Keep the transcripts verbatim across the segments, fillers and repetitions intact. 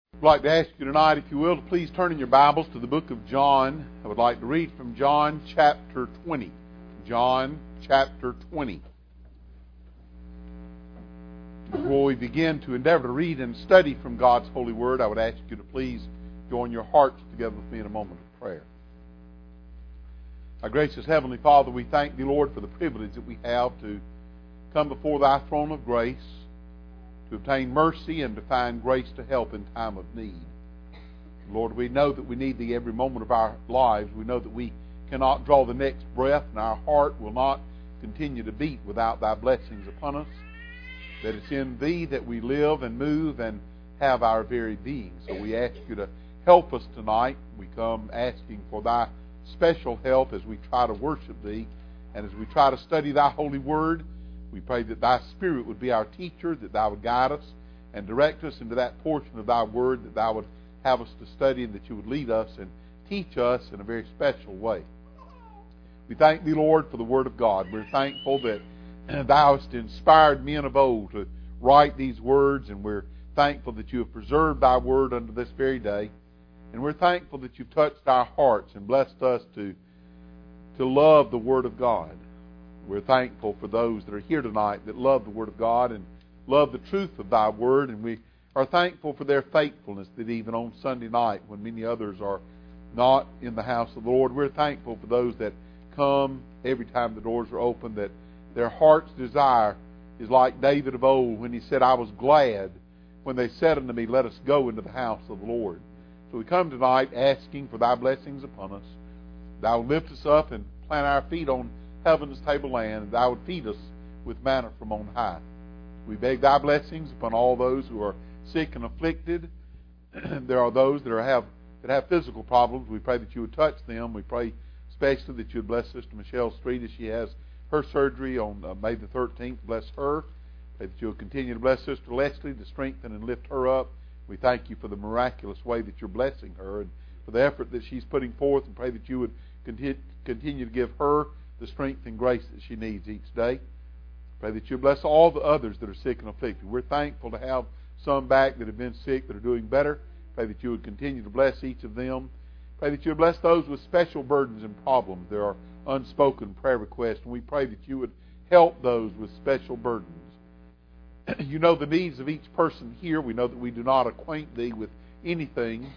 I'd like to ask you tonight, if you will, to please turn in your Bibles to the book of John. I would like to read from John chapter twenty. John chapter twenty. Before we begin to endeavor to read and study from God's holy word, I would ask you to please join your hearts together with me in a moment of prayer. Our gracious Heavenly Father, we thank Thee, Lord, for the privilege that we have to come before Thy throne of grace, to obtain mercy and to find grace to help in time of need. Lord, we know that we need Thee every moment of our lives. We know that we cannot draw the next breath, and our heart will not continue to beat without Thy blessings upon us. That it's in Thee that we live and move and have our very being. So we ask You to help us tonight. We come asking for Thy special help as we try to worship Thee and as we try to study Thy holy word. We pray that Thy Spirit would be our teacher, that Thou would guide us and direct us into that portion of Thy word that Thou would have us to study, and that You would lead us and teach us in a very special way. We thank Thee, Lord, for the Word of God. We're thankful that Thou hast inspired men of old to write these words, and we're thankful that You have preserved Thy Word unto this very day. And we're thankful that You've touched our hearts and blessed us to, to love the Word of God. We're thankful for those that are here tonight that love the Word of God and love the truth of Thy Word, and we are thankful for their faithfulness, that even on Sunday night when many others are not in the house of the Lord, we're thankful for those that come every time the doors are open, that their heart's desire is like David of old when he said, I was glad when they said unto me, let us go into the house of the Lord. So we come tonight asking for Thy blessings upon us. Thou lift us up and plant our feet on heaven's tableland, and Thou would feed us with manna from on high. We beg Thy blessings upon all those who are sick and afflicted. There are those that are have that have physical problems. We pray that You would touch them. We pray especially that You would bless Sister Michelle Street as she has her surgery on uh, May the thirteenth. Bless her. Pray that You will continue to bless Sister Leslie to strengthen and lift her up. We thank You for the miraculous way that You're blessing her and for the effort that she's putting forth, and pray that You would continue, continue to give her the strength and grace that she needs each day. Pray that You bless all the others that are sick and afflicted. We're thankful to have some back that have been sick that are doing better. Pray that You would continue to bless each of them. Pray that You would bless those with special burdens and problems. There are unspoken prayer requests, and we pray that You would help those with special burdens. You know the needs of each person here. We know that we do not acquaint Thee with anything.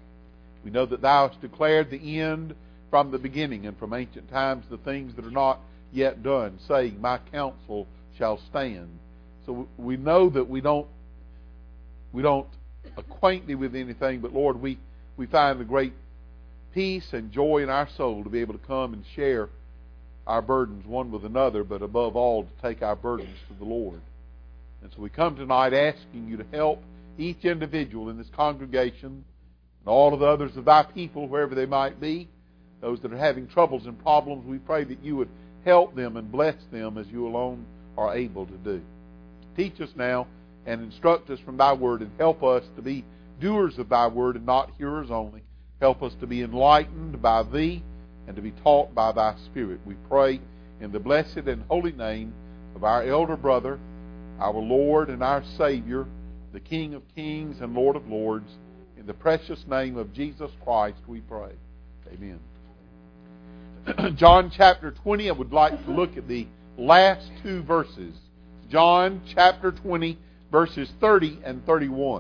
We know that Thou hast declared the end from the beginning, and from ancient times the things that are not yet done, saying, my counsel shall stand. So we know that we don't we don't acquaint Thee with anything, but Lord, we, we find the great peace and joy in our soul to be able to come and share our burdens one with another, but above all to take our burdens to the Lord. And so we come tonight asking You to help each individual in this congregation and all of the others of Thy people, wherever they might be. Those that are having troubles and problems, we pray that You would help them and bless them as You alone are able to do. Teach us now and instruct us from Thy Word, and help us to be doers of Thy Word and not hearers only. Help us to be enlightened by Thee and to be taught by Thy Spirit. We pray in the blessed and holy name of our elder brother, our Lord and our Savior, the King of kings and Lord of lords. In the precious name of Jesus Christ we pray. Amen. John chapter twenty, I would like to look at the last two verses. John chapter twenty, verses thirty and thirty-one.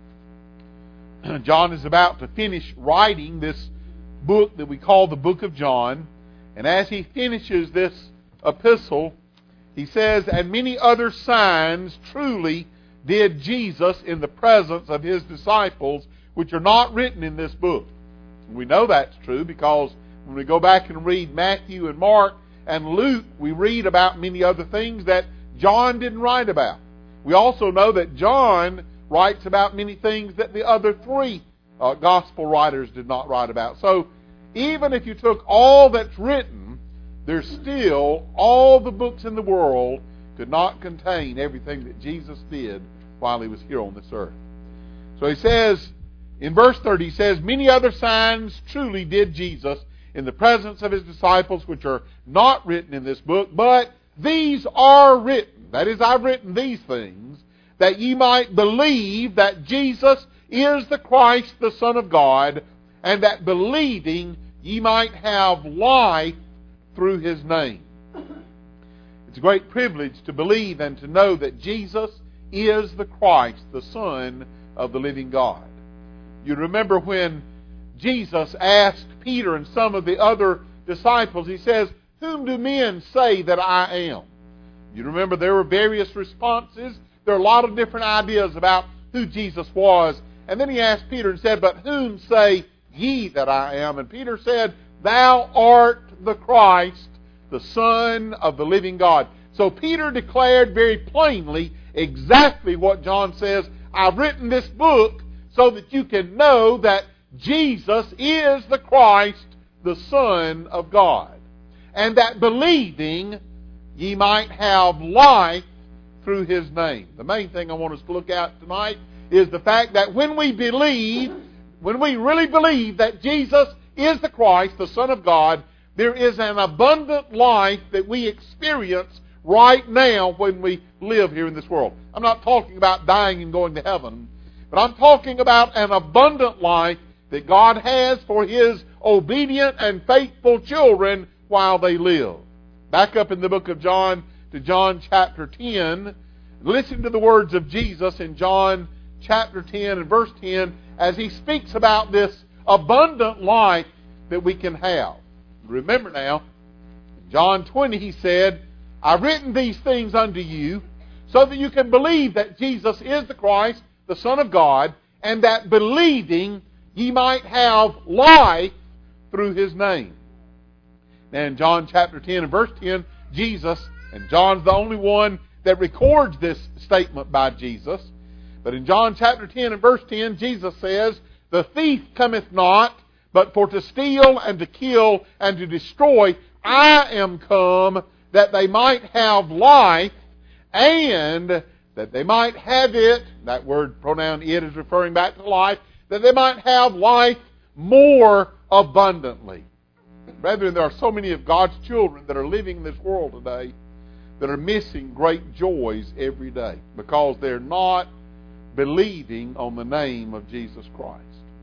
John is about to finish writing this book that we call the Book of John. And as he finishes this epistle, he says, and many other signs truly did Jesus in the presence of His disciples, which are not written in this book. And we know that's true because when we go back and read Matthew and Mark and Luke, we read about many other things that John didn't write about. We also know that John writes about many things that the other three uh, gospel writers did not write about. So even if you took all that's written, there's still all the books in the world could not contain everything that Jesus did while He was here on this earth. So he says, in verse thirty, he says, many other signs truly did Jesus in the presence of His disciples, which are not written in this book, but these are written. That is, I've written these things, that ye might believe that Jesus is the Christ, the Son of God, and that believing ye might have life through his name. It's a great privilege to believe and to know that Jesus is the Christ, the Son of the living God. You remember when Jesus asked Peter and some of the other disciples, he says, "Whom do men say that I am?" You remember there were various responses. There are a lot of different ideas about who Jesus was. And then he asked Peter and said, "But whom say ye that I am?" And Peter said, "Thou art the Christ, the Son of the living God." So Peter declared very plainly exactly what John says, "I've written this book so that you can know that Jesus is the Christ, the Son of God, and that believing ye might have life through his name." The main thing I want us to look at tonight is the fact that when we believe, when we really believe that Jesus is the Christ, the Son of God, there is an abundant life that we experience right now when we live here in this world. I'm not talking about dying and going to heaven, but I'm talking about an abundant life that God has for his obedient and faithful children while they live. Back up in the book of John to John chapter ten. Listen to the words of Jesus in John chapter ten and verse ten as he speaks about this abundant life that we can have. Remember now, in John twenty he said, "I've written these things unto you so that you can believe that Jesus is the Christ, the Son of God, and that believing ye might have life through his name." Now in John chapter ten and verse ten, Jesus, and John's the only one that records this statement by Jesus, but in John chapter ten and verse ten, Jesus says, "The thief cometh not, but for to steal and to kill and to destroy. I am come that they might have life, and that they might have it," that word pronoun "it" is referring back to life, "that they might have life more abundantly." Brethren, there are so many of God's children that are living in this world today that are missing great joys every day because they're not believing on the name of Jesus Christ.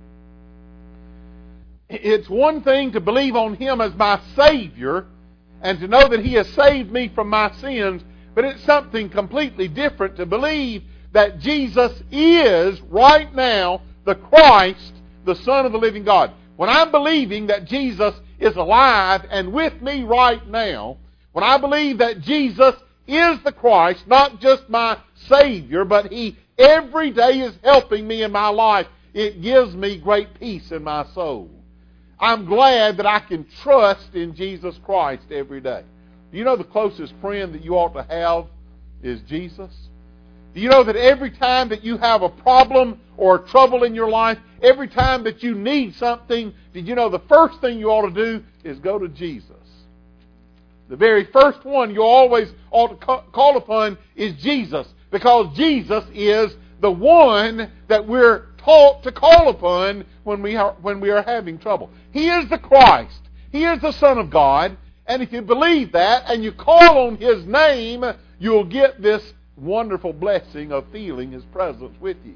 It's one thing to believe on him as my Savior and to know that he has saved me from my sins, but it's something completely different to believe that Jesus is right now the Christ, the Son of the living God. When I'm believing that Jesus is alive and with me right now, when I believe that Jesus is the Christ, not just my Savior, but he every day is helping me in my life, it gives me great peace in my soul. I'm glad that I can trust in Jesus Christ every day. Do you know the closest friend that you ought to have is Jesus? Do you know that every time that you have a problem or trouble in your life, every time that you need something, did you know the first thing you ought to do is go to Jesus? The very first one you always ought to call upon is Jesus, because Jesus is the one that we're taught to call upon when we are when we are having trouble. He is the Christ. He is the Son of God. And if you believe that and you call on his name, you'll get this wonderful blessing of feeling his presence with you.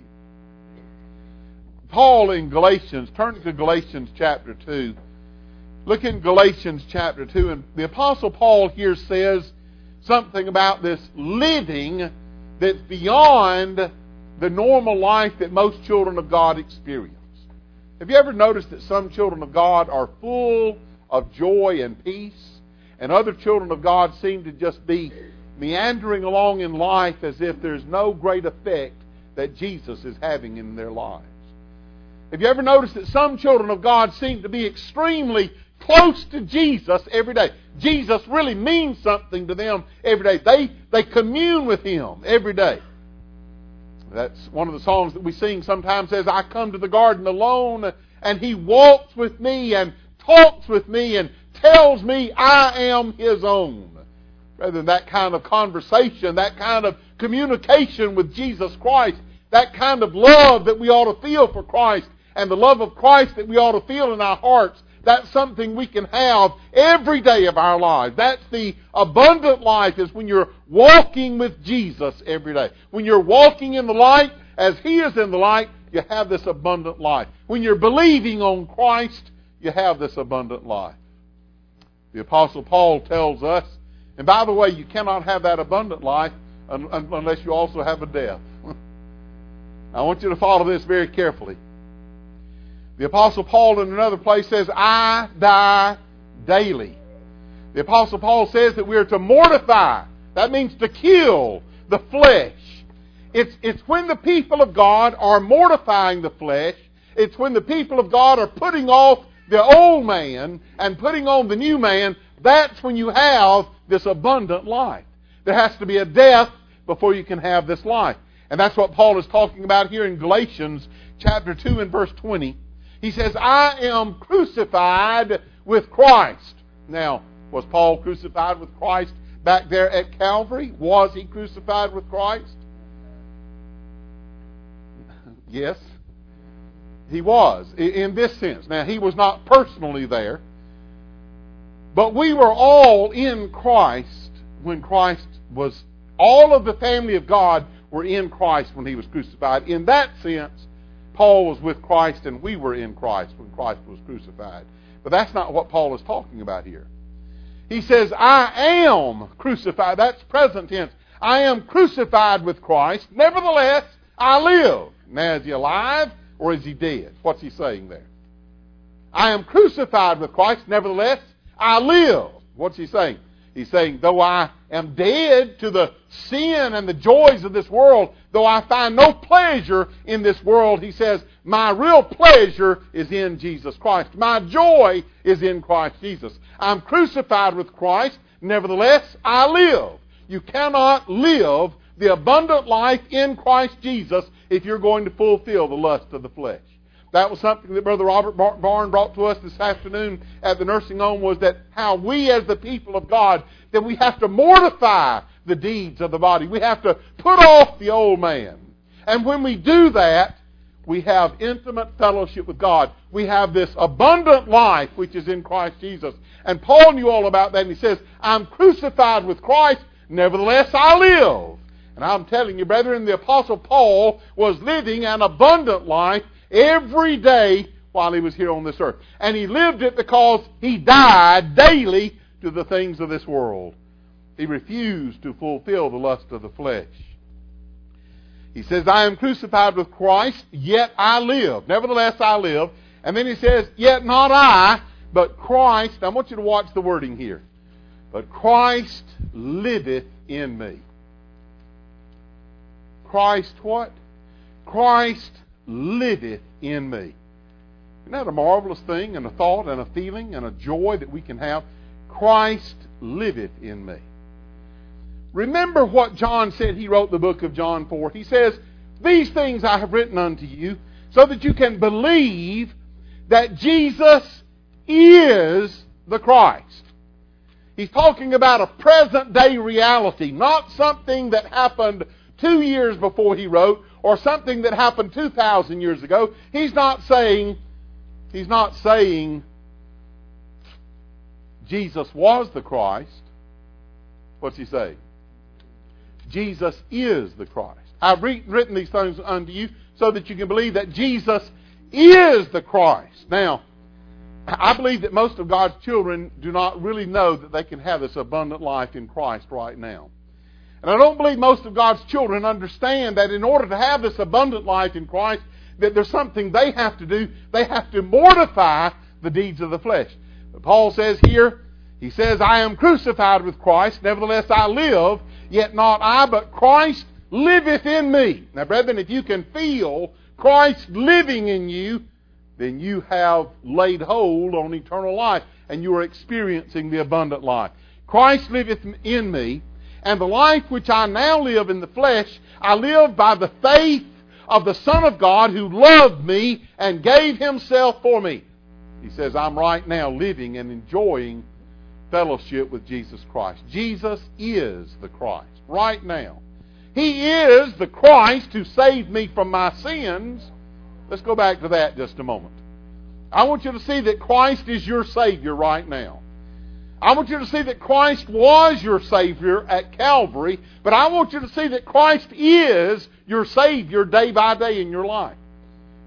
Paul in Galatians, turn to Galatians chapter two. Look in Galatians chapter two, and the Apostle Paul here says something about this living that's beyond the normal life that most children of God experience. Have you ever noticed that some children of God are full of joy and peace, and other children of God seem to just be meandering along in life as if there's no great effect that Jesus is having in their lives? Have you ever noticed that some children of God seem to be extremely close to Jesus every day? Jesus really means something to them every day. They, they commune with him every day. That's one of the songs that we sing sometimes says, "I come to the garden alone, and he walks with me and talks with me and tells me I am his own." Rather than that kind of conversation, that kind of communication with Jesus Christ, that kind of love that we ought to feel for Christ, and the love of Christ that we ought to feel in our hearts, that's something we can have every day of our lives. That's the abundant life, is when you're walking with Jesus every day. When you're walking in the light, as he is in the light, you have this abundant life. When you're believing on Christ, you have this abundant life. The Apostle Paul tells us, and by the way, you cannot have that abundant life unless you also have a death. I want you to follow this very carefully. The Apostle Paul in another place says, I die daily. The Apostle Paul says that we are to mortify. That means to kill the flesh. It's, it's when the people of God are mortifying the flesh. It's when the people of God are putting off the old man and putting on the new man. That's when you have this abundant life. There has to be a death before you can have this life. And that's what Paul is talking about here in Galatians chapter two and verse twenty. He says, I am crucified with Christ. Now, was Paul crucified with Christ back there at Calvary? Was he crucified with Christ? Yes, he was, in this sense. Now, he was not personally there, but we were all in Christ when Christ was, all of the family of God were in Christ when he was crucified. In that sense, Paul was with Christ and we were in Christ when Christ was crucified. But that's not what Paul is talking about here. He says, I am crucified. That's present tense. I am crucified with Christ. Nevertheless, I live. Now, is he alive or is he dead? What's he saying there? I am crucified with Christ. Nevertheless, I live. What's he saying? He's saying, though I am dead to the sin and the joys of this world, though I find no pleasure in this world, he says, my real pleasure is in Jesus Christ. My joy is in Christ Jesus. I'm crucified with Christ. Nevertheless, I live. You cannot live the abundant life in Christ Jesus if you're going to fulfill the lust of the flesh. That was something that Brother Robert Barn brought to us this afternoon at the nursing home, was that how we as the people of God, that we have to mortify the deeds of the body. We have to put off the old man. And when we do that, we have intimate fellowship with God. We have this abundant life which is in Christ Jesus. And Paul knew all about that, and he says, I'm crucified with Christ, nevertheless I live. And I'm telling you, brethren, the Apostle Paul was living an abundant life every day while he was here on this earth. And he lived it because he died daily to the things of this world. He refused to fulfill the lust of the flesh. He says, I am crucified with Christ, yet I live. Nevertheless, I live. And then he says, yet not I, but Christ. I want you to watch the wording here. But Christ liveth in me. Christ what? Christ liveth in me. Isn't that a marvelous thing, and a thought, and a feeling, and a joy that we can have? Christ liveth in me. Remember what John said. He wrote the book of John for. He says, these things I have written unto you, so that you can believe that Jesus is the Christ. He's talking about a present day reality, not something that happened two years before he wrote, or something that happened two thousand years ago. He's not saying, he's not saying Jesus was the Christ. What's he saying? Jesus is the Christ. I've re- written these things unto you so that you can believe that Jesus is the Christ. Now, I believe that most of God's children do not really know that they can have this abundant life in Christ right now. And I don't believe most of God's children understand that in order to have this abundant life in Christ, that there's something they have to do. They have to mortify the deeds of the flesh. But Paul says here, he says, I am crucified with Christ, nevertheless I live, yet not I, but Christ liveth in me. Now, brethren, if you can feel Christ living in you, then you have laid hold on eternal life, and you are experiencing the abundant life. Christ liveth in me, and the life which I now live in the flesh, I live by the faith of the Son of God who loved me and gave himself for me. He says, I'm right now living and enjoying fellowship with Jesus Christ. Jesus is the Christ right now. He is the Christ who saved me from my sins. Let's go back to that just a moment. I want you to see that Christ is your Savior right now. I want you to see that Christ was your Savior at Calvary, but I want you to see that Christ is your Savior day by day in your life.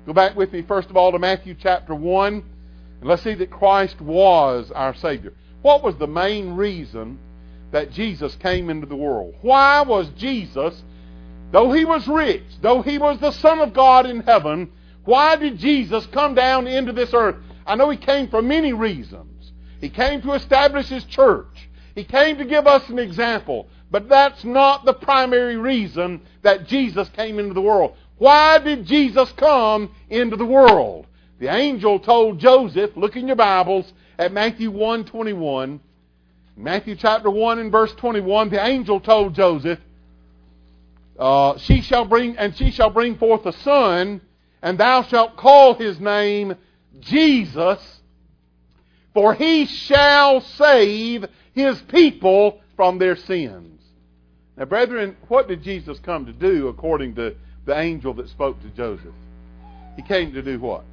Go back with me, first of all, to Matthew chapter one. And let's see that Christ was our Savior. What was the main reason that Jesus came into the world? Why was Jesus, though He was rich, though He was the Son of God in heaven, why did Jesus come down into this earth? I know He came for many reasons. He came to establish His church. He came to give us an example. But that's not the primary reason that Jesus came into the world. Why did Jesus come into the world? The angel told Joseph, look in your Bibles at Matthew one twenty-one. Matthew chapter one and verse twenty-one, the angel told Joseph, uh, she shall bring and she shall bring forth a son, and thou shalt call his name Jesus, for he shall save his people from their sins. Now, brethren, what did Jesus come to do according to the angel that spoke to Joseph? He came to do what?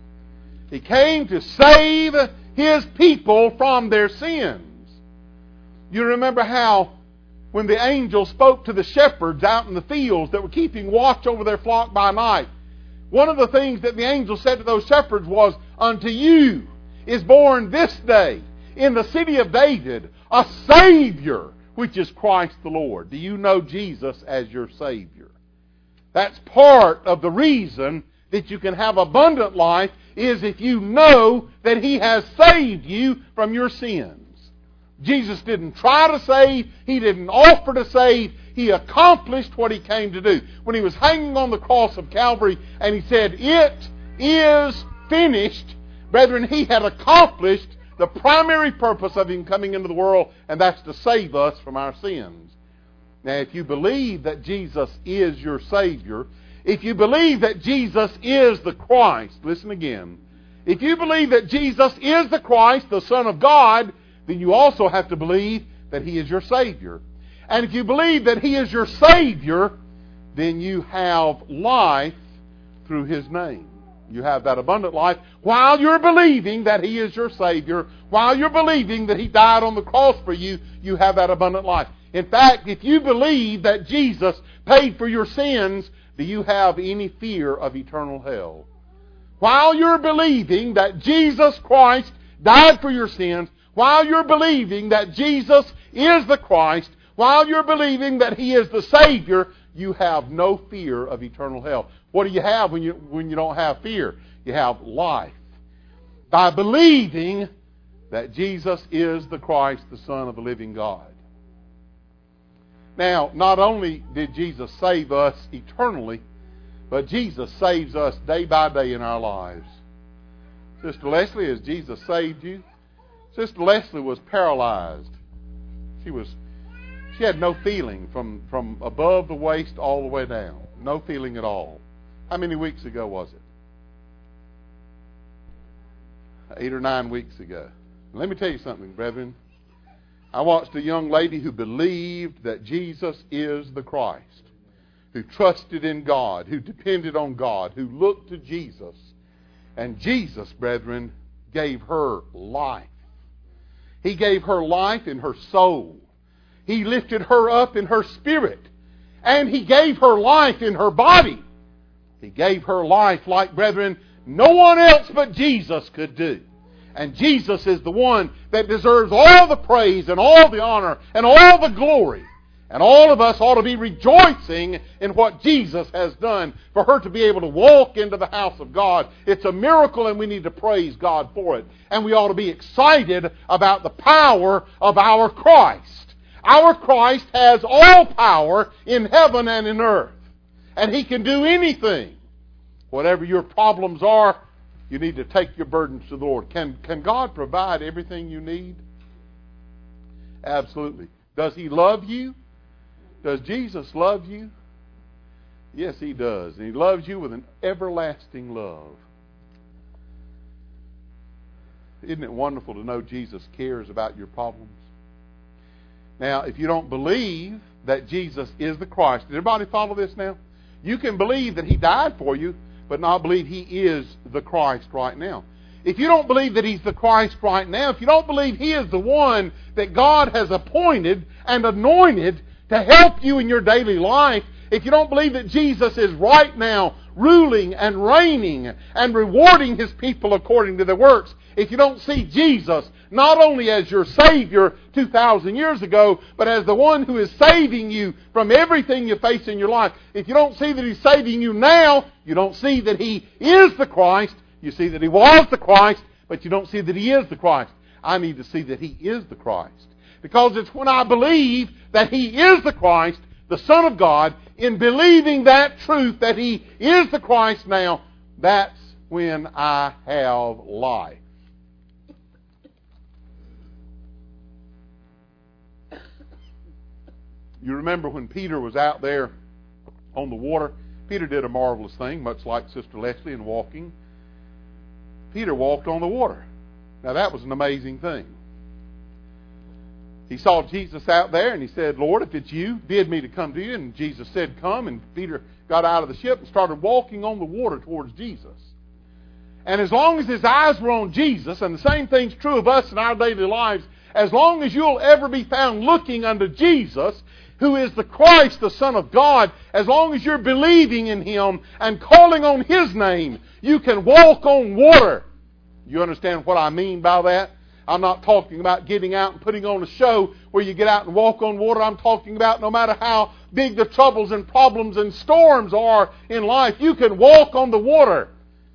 He came to save His people from their sins. You remember how when the angel spoke to the shepherds out in the fields that were keeping watch over their flock by night, one of the things that the angel said to those shepherds was, unto you is born this day in the city of David a Savior, which is Christ the Lord. Do you know Jesus as your Savior? That's part of the reason that you can have abundant life, is if you know that He has saved you from your sins. Jesus didn't try to save. He didn't offer to save. He accomplished what He came to do. When He was hanging on the cross of Calvary and He said, it is finished, brethren, He had accomplished the primary purpose of Him coming into the world, and that's to save us from our sins. Now, if you believe that Jesus is your Savior, if you believe that Jesus is the Christ, listen again, if you believe that Jesus is the Christ, the Son of God, then you also have to believe that He is your Savior. And if you believe that He is your Savior, then you have life through His name. You have that abundant life while you're believing that He is your Savior, while you're believing that He died on the cross for you, you have that abundant life. In fact, if you believe that Jesus paid for your sins, do you have any fear of eternal hell? While you're believing that Jesus Christ died for your sins, while you're believing that Jesus is the Christ, while you're believing that He is the Savior, you have no fear of eternal hell. What do you have when you, when you don't have fear? You have life. By believing that Jesus is the Christ, the Son of the living God. Now, not only did Jesus save us eternally, but Jesus saves us day by day in our lives. Sister Leslie, has Jesus saved you? Sister Leslie was paralyzed. She was, she had no feeling from, from above the waist all the way down. No feeling at all. How many weeks ago was it? Eight or nine weeks ago. Let me tell you something, brethren. I watched a young lady who believed that Jesus is the Christ, who trusted in God, who depended on God, who looked to Jesus. And Jesus, brethren, gave her life. He gave her life in her soul. He lifted her up in her spirit. And He gave her life in her body. He gave her life like, brethren, no one else but Jesus could do. And Jesus is the one that deserves all the praise and all the honor and all the glory. And all of us ought to be rejoicing in what Jesus has done for her to be able to walk into the house of God. It's a miracle, and we need to praise God for it. And we ought to be excited about the power of our Christ. Our Christ has all power in heaven and in earth. And He can do anything. Whatever your problems are, you need to take your burdens to the Lord. Can, can God provide everything you need? Absolutely. Does He love you? Does Jesus love you? Yes, He does. And He loves you with an everlasting love. Isn't it wonderful to know Jesus cares about your problems? Now, if you don't believe that Jesus is the Christ, did everybody follow this now? You can believe that He died for you, but not believe He is the Christ right now. If you don't believe that He's the Christ right now, if you don't believe He is the one that God has appointed and anointed to help you in your daily life, if you don't believe that Jesus is right now ruling and reigning and rewarding His people according to their works, if you don't see Jesus not only as your Savior two thousand years ago, but as the one who is saving you from everything you face in your life, if you don't see that He's saving you now, you don't see that He is the Christ. You see that He was the Christ, but you don't see that He is the Christ. I need to see that He is the Christ. Because it's when I believe that He is the Christ, the Son of God, in believing that truth that He is the Christ now, that's when I have life. You remember when Peter was out there on the water? Peter did a marvelous thing, much like Sister Leslie in walking. Peter walked on the water. Now that was an amazing thing. He saw Jesus out there and he said, Lord, if it's you, bid me to come to you. And Jesus said, come. And Peter got out of the ship and started walking on the water towards Jesus. And as long as his eyes were on Jesus, and the same thing's true of us in our daily lives, as long as you'll ever be found looking unto Jesus, who is the Christ, the Son of God, as long as you're believing in Him and calling on His name, you can walk on water. You understand what I mean by that? I'm not talking about getting out and putting on a show where you get out and walk on water. I'm talking about no matter how big the troubles and problems and storms are in life, you can walk on the water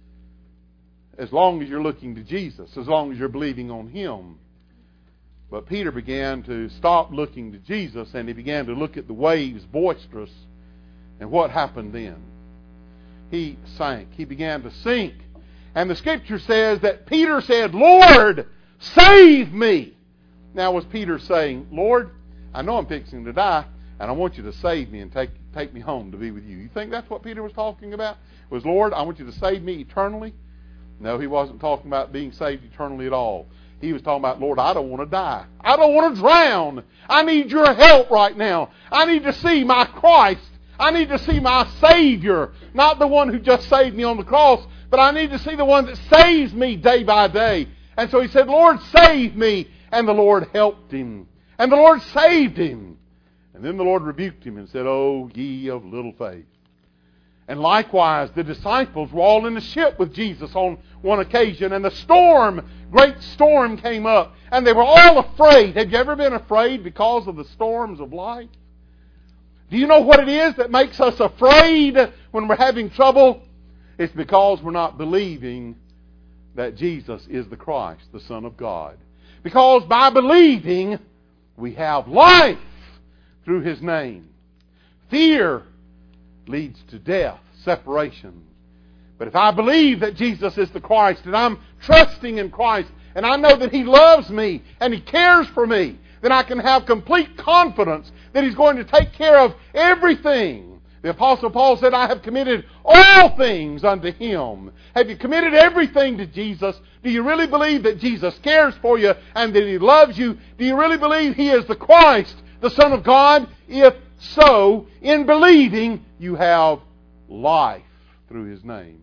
as long as you're looking to Jesus, as long as you're believing on Him. But Peter began to stop looking to Jesus and he began to look at the waves boisterous. And what happened then? He sank. He began to sink. And the Scripture says that Peter said, Lord, save me. Now was Peter saying, Lord, I know I'm fixing to die, and I want you to save me and take, take me home to be with you. You think that's what Peter was talking about? Was, Lord, I want you to save me eternally? No, he wasn't talking about being saved eternally at all. He was talking about, Lord, I don't want to die. I don't want to drown. I need your help right now. I need to see my Christ. I need to see my Savior. Not the one who just saved me on the cross, but I need to see the one that saves me day by day. And so he said, Lord, save me. And the Lord helped him. And the Lord saved him. And then the Lord rebuked him and said, Oh, ye of little faith. And likewise, the disciples were all in the ship with Jesus on one occasion. And the storm, great storm came up. And they were all afraid. Have you ever been afraid because of the storms of life? Do you know what it is that makes us afraid when we're having trouble? It's because we're not believing that Jesus is the Christ, the Son of God. Because by believing, we have life through His name. Fear leads to death, separation. But if I believe that Jesus is the Christ, and I'm trusting in Christ, and I know that He loves me, and He cares for me, then I can have complete confidence that He's going to take care of everything. The Apostle Paul said, I have committed all things unto Him. Have you committed everything to Jesus? Do you really believe that Jesus cares for you and that He loves you? Do you really believe He is the Christ, the Son of God? If so, in believing, you have life through His name.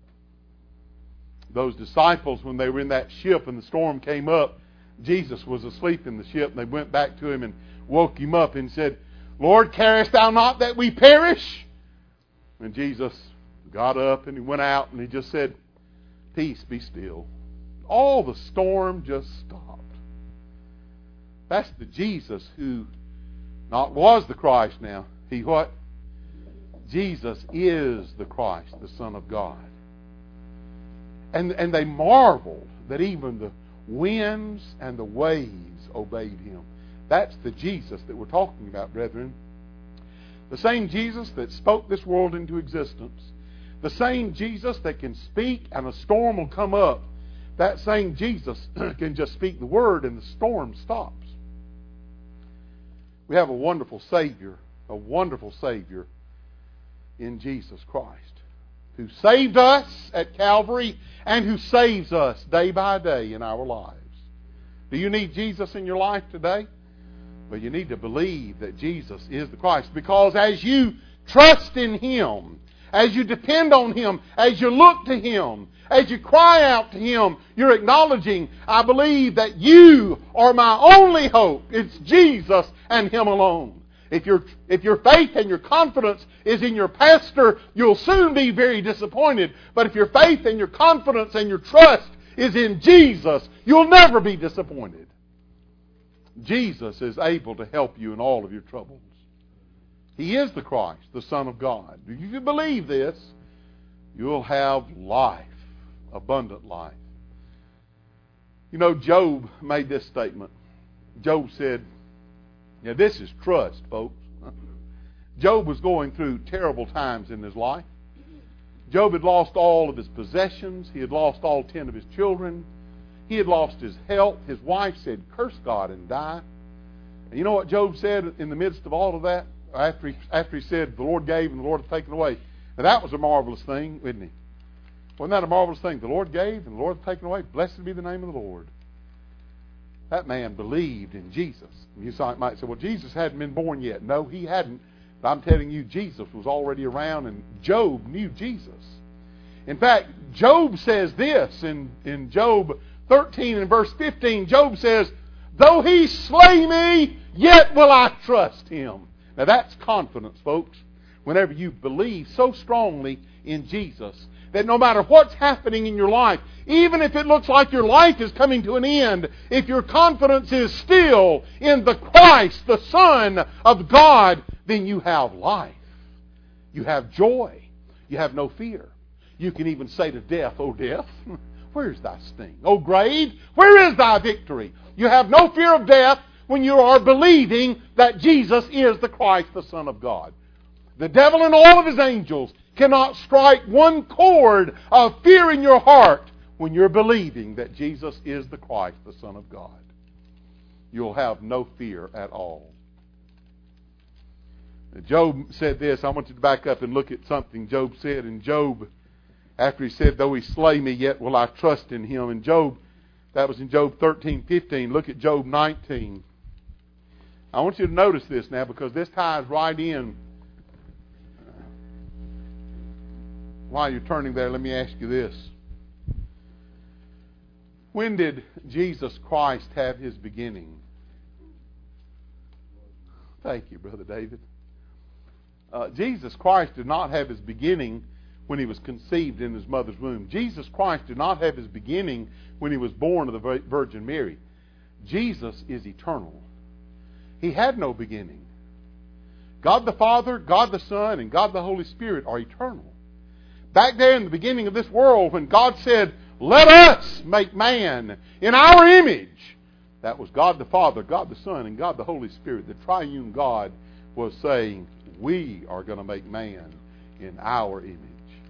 Those disciples, when they were in that ship and the storm came up, Jesus was asleep in the ship, and they went back to Him and woke Him up and said, Lord, carest Thou not that we perish? And Jesus got up and He went out and He just said, Peace, be still. All the storm just stopped. That's the Jesus who not was the Christ now. He what? Jesus is the Christ, the Son of God. And, and they marveled that even the winds and the waves obeyed Him. That's the Jesus that we're talking about, brethren. The same Jesus that spoke this world into existence. The same Jesus that can speak and a storm will come up. That same Jesus can just speak the word and the storm stops. We have a wonderful Savior, a wonderful Savior in Jesus Christ, who saved us at Calvary and who saves us day by day in our lives. Do you need Jesus in your life today? Well, you need to believe that Jesus is the Christ, because as you trust in Him, as you depend on Him, as you look to Him, as you cry out to Him, you're acknowledging, I believe that you are my only hope. It's Jesus and Him alone. If your, if your faith and your confidence is in your pastor, you'll soon be very disappointed. But if your faith and your confidence and your trust is in Jesus, you'll never be disappointed. Jesus is able to help you in all of your troubles. He is the Christ, the Son of God. If you believe this, you'll have life, abundant life. You know, Job made this statement. Job said, now this is trust, folks. Job was going through terrible times in his life. Job had lost all of his possessions. He had lost all ten of his children. He had lost his health. His wife said, curse God and die. And you know what Job said in the midst of all of that? After he, after he said, the Lord gave and the Lord has taken away. Now that was a marvelous thing, wasn't it? Wasn't that a marvelous thing? The Lord gave and the Lord has taken away. Blessed be the name of the Lord. That man believed in Jesus. And you might say, well, Jesus hadn't been born yet. No, he hadn't. But I'm telling you, Jesus was already around, and Job knew Jesus. In fact, Job says this in, in Job thirteen and verse fifteen. Job says, though he slay me, yet will I trust him. Now that's confidence, folks. Whenever you believe so strongly in Jesus, that no matter what's happening in your life, even if it looks like your life is coming to an end, if your confidence is still in the Christ, the Son of God, then you have life. You have joy. You have no fear. You can even say to death, O death, where's thy sting? O grave, where is thy victory? You have no fear of death when you are believing that Jesus is the Christ, the Son of God. The devil and all of his angels cannot strike one chord of fear in your heart when you're believing that Jesus is the Christ, the Son of God. You'll have no fear at all. Job said this. I want you to back up and look at something Job said. In Job, after he said, though he slay me, yet will I trust in him. In Job, that was in Job thirteen fifteen. Look at Job nineteen. I want you to notice this now, because this ties right in. While you're turning there, let me ask you this. When did Jesus Christ have his beginning? Thank you, Brother David. Uh, Jesus Christ did not have his beginning when he was conceived in his mother's womb. Jesus Christ did not have his beginning when he was born of the Virgin Mary. Jesus is eternal. He had no beginning. God the Father, God the Son, and God the Holy Spirit are eternal. Back there in the beginning of this world, when God said, let us make man in our image, that was God the Father, God the Son, and God the Holy Spirit. The triune God was saying, we are going to make man in our image.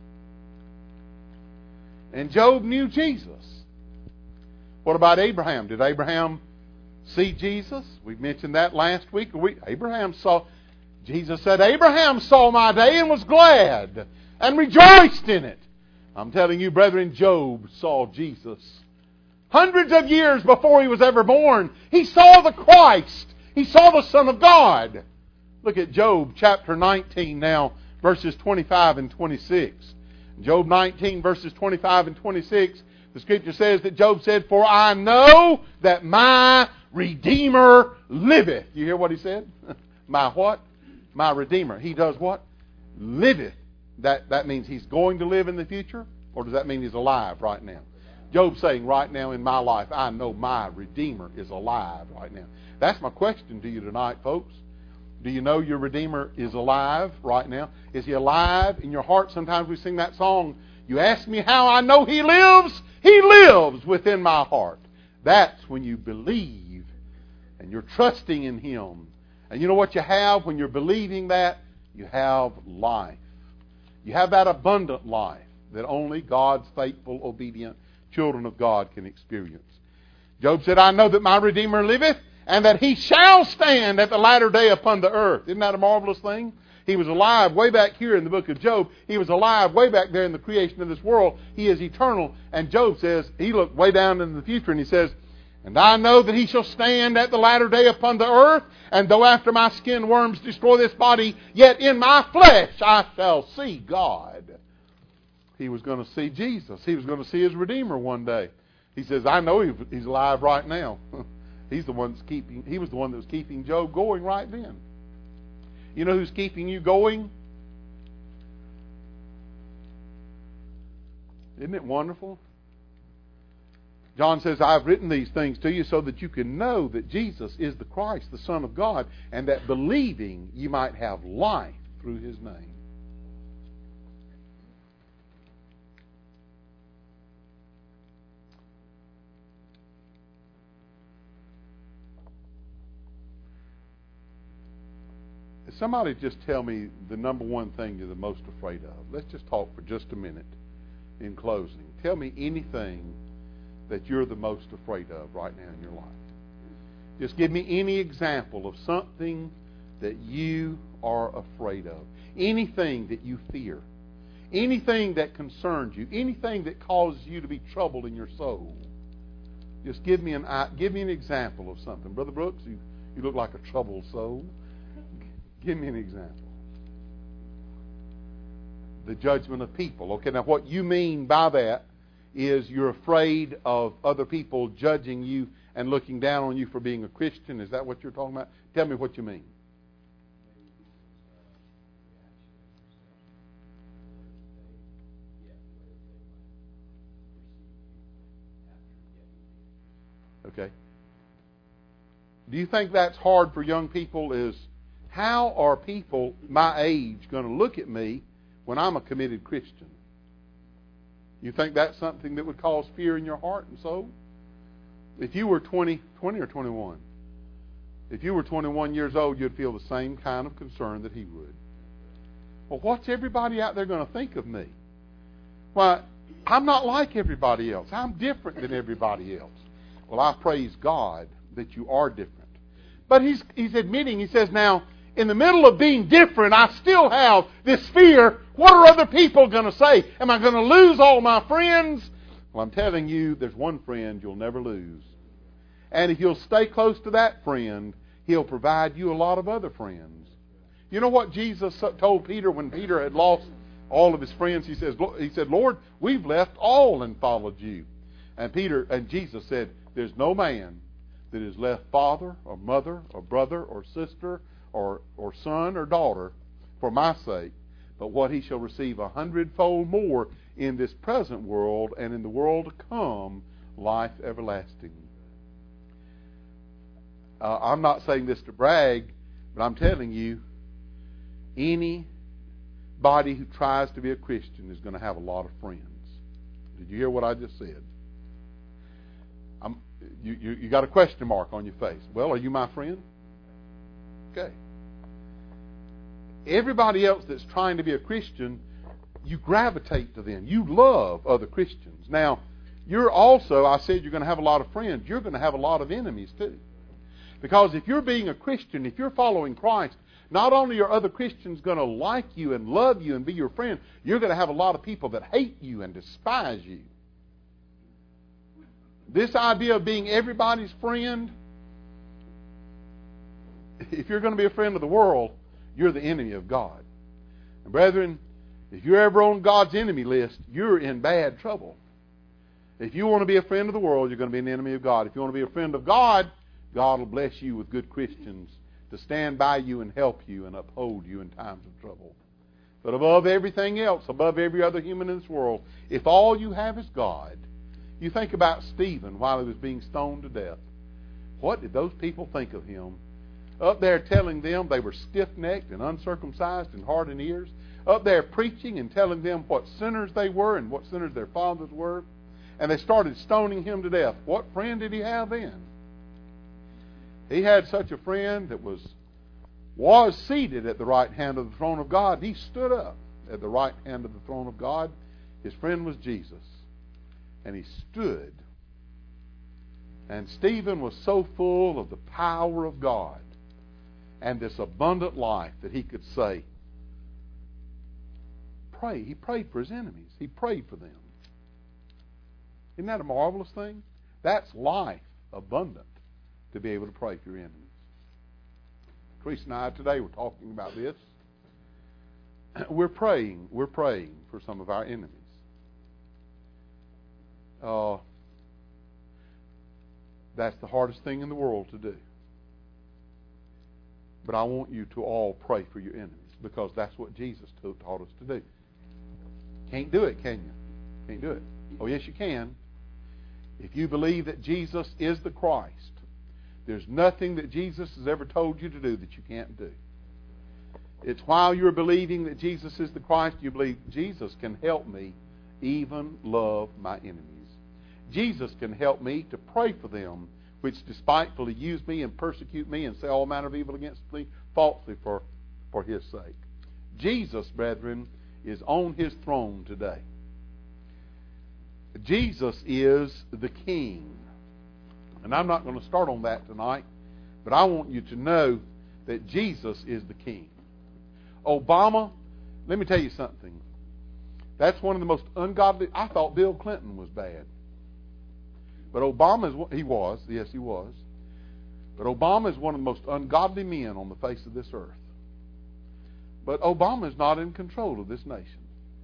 And Job knew Jesus. What about Abraham? Did Abraham see Jesus? We mentioned that last week. We, Abraham saw, Jesus said, Abraham saw my day and was glad and rejoiced in it. I'm telling you, brethren, Job saw Jesus. Hundreds of years before he was ever born, he saw the Christ. He saw the Son of God. Look at Job chapter nineteen now, verses twenty-five and twenty-six. Job nineteen, verses twenty-five and twenty-six, the Scripture says that Job said, for I know that my Redeemer liveth. You hear what he said? My what? My Redeemer. He does what? Liveth. That, that means he's going to live in the future? Or does that mean he's alive right now? Job's saying, right now in my life, I know my Redeemer is alive right now. That's my question to you tonight, folks. Do you know your Redeemer is alive right now? Is he alive in your heart? Sometimes we sing that song, you ask me how I know he lives. He lives within my heart. That's when you believe and you're trusting in him. And you know what you have when you're believing that? You have life. You have that abundant life that only God's faithful, obedient children of God can experience. Job said, I know that my Redeemer liveth, and that he shall stand at the latter day upon the earth. Isn't that a marvelous thing? He was alive way back here in the book of Job. He was alive way back there in the creation of this world. He is eternal. And Job says, he looked way down into the future and he says, and I know that he shall stand at the latter day upon the earth, and though after my skin worms destroy this body, yet in my flesh I shall see God. He was going to see Jesus. He was going to see his Redeemer one day. He says, I know he's alive right now. He's the one that's keeping, he was the one that was keeping Job going right then. You know who's keeping you going? Isn't it wonderful? John says, I've written these things to you so that you can know that Jesus is the Christ, the Son of God, and that believing you might have life through His name. Somebody just tell me the number one thing you're the most afraid of. Let's just talk for just a minute in closing. Tell me anything that you're the most afraid of right now in your life. Just give me any example of something that you are afraid of. Anything that you fear. Anything that concerns you. Anything that causes you to be troubled in your soul. Just give me an give me an example of something. Brother Brooks, you, you look like a troubled soul. Give me an example. The judgment of people. Okay, now what you mean by that is you're afraid of other people judging you and looking down on you for being a Christian. Is that what you're talking about? Tell me what you mean. Okay. Do you think that's hard for young people? Is how are people my age going to look at me when I'm a committed Christian? You think that's something that would cause fear in your heart and soul? If you were twenty, twenty or twenty-one, if you were twenty-one years old, you'd feel the same kind of concern that he would. Well, what's everybody out there going to think of me? Why, I'm not like everybody else. I'm different than everybody else. Well, I praise God that you are different. But he's he's admitting, he says, now, in the middle of being different, I still have this fear. What are other people going to say? Am I going to lose all my friends? Well, I'm telling you, there's one friend you'll never lose. And if you'll stay close to that friend, He'll provide you a lot of other friends. You know what Jesus told Peter when Peter had lost all of his friends? He says, he said, Lord, we've left all and followed you. And Peter and Jesus said, there's no man that has left father or mother or brother or sister or, or son or daughter for my sake, but what he shall receive a hundredfold more in this present world and in the world to come, life everlasting. Uh, I'm not saying this to brag, but I'm telling you, anybody who tries to be a Christian is going to have a lot of friends. Did you hear what I just said? I'm, you, you, you got a question mark on your face. Well, are you my friend? Okay. Everybody else that's trying to be a Christian, you gravitate to them. You love other Christians. Now, you're also, I said you're going to have a lot of friends. You're going to have a lot of enemies too. Because if you're being a Christian, if you're following Christ, not only are other Christians going to like you and love you and be your friend, you're going to have a lot of people that hate you and despise you. This idea of being everybody's friend, if you're going to be a friend of the world, you're the enemy of God. And brethren, if you're ever on God's enemy list, you're in bad trouble. If you want to be a friend of the world, you're going to be an enemy of God. If you want to be a friend of God, God will bless you with good Christians to stand by you and help you and uphold you in times of trouble. But above everything else, above every other human in this world, if all you have is God, you think about Stephen while he was being stoned to death. What did those people think of him? Up there telling them they were stiff-necked and uncircumcised and hard in ears. Up there preaching and telling them what sinners they were and what sinners their fathers were. And they started stoning him to death. What friend did he have then? He had such a friend that was was seated at the right hand of the throne of God. He stood up at the right hand of the throne of God. His friend was Jesus. And he stood. And Stephen was so full of the power of God and this abundant life that he could say, pray. He prayed for his enemies. He prayed for them. Isn't that a marvelous thing? That's life abundant, to be able to pray for your enemies. Teresa and I today were talking about this. We're praying. We're praying for some of our enemies. Uh, that's the hardest thing in the world to do. But I want you to all pray for your enemies, because that's what Jesus taught us to do. Can't do it, can you? Can't do it. Oh, yes, you can. If you believe that Jesus is the Christ, there's nothing that Jesus has ever told you to do that you can't do. It's while you're believing that Jesus is the Christ, you believe Jesus can help me even love my enemies. Jesus can help me to pray for them which despitefully use me and persecute me and say all manner of evil against me falsely for, for His sake. Jesus, brethren, is on His throne today. Jesus is the King. And I'm not going to start on that tonight, but I want you to know that Jesus is the King. Obama, let me tell you something. That's one of the most ungodly. I thought Bill Clinton was bad. But Obama is, he was, yes he was. But Obama is one of the most ungodly men on the face of this earth. But Obama is not in control of this nation.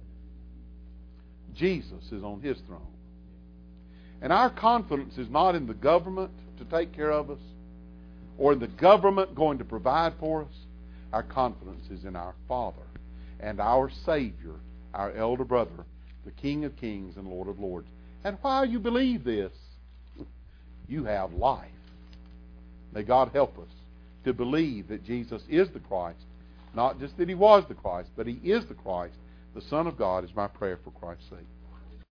Jesus is on His throne. And our confidence is not in the government to take care of us, or in the government going to provide for us. Our confidence is in our Father and our Savior, our elder brother, the King of Kings and Lord of Lords. And while you believe this, you have life. May God help us to believe that Jesus is the Christ. Not just that He was the Christ, but He is the Christ, the Son of God, is my prayer for Christ's sake.